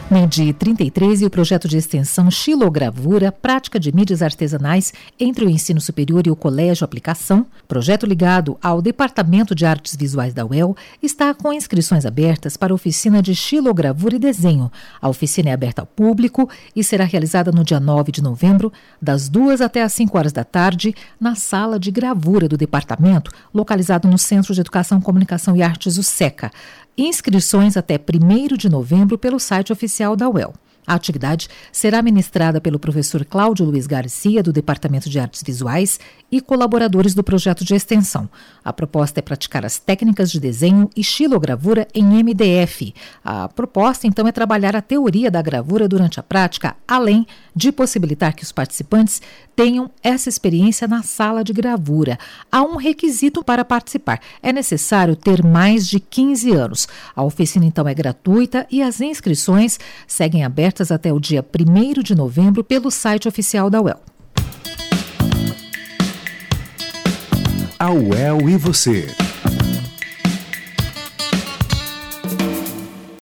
MEDI 33 e o projeto de extensão Xilogravura, prática de mídias artesanais entre o ensino superior e o colégio aplicação, projeto ligado ao Departamento de Artes Visuais da UEL, está com inscrições abertas para a oficina de xilogravura e desenho. A oficina é aberta ao público e será realizada no dia 9 de novembro, das 2 até às 5 horas da tarde, na sala de gravura do departamento, localizado no Centro de Educação, Comunicação e Artes, o SECA. Inscrições até 1º de novembro pelo site oficial da UEL. A atividade será ministrada pelo professor Cláudio Luiz Garcia, do Departamento de Artes Visuais, e colaboradores do projeto de extensão. A proposta é praticar as técnicas de desenho e xilogravura em MDF. A proposta, então, é trabalhar a teoria da gravura durante a prática, além de possibilitar que os participantes tenham essa experiência na sala de gravura. Há um requisito para participar. É necessário ter mais de 15 anos. A oficina, então, é gratuita e as inscrições seguem abertas até o dia 1º de novembro pelo site oficial da UEL. A UEL e você.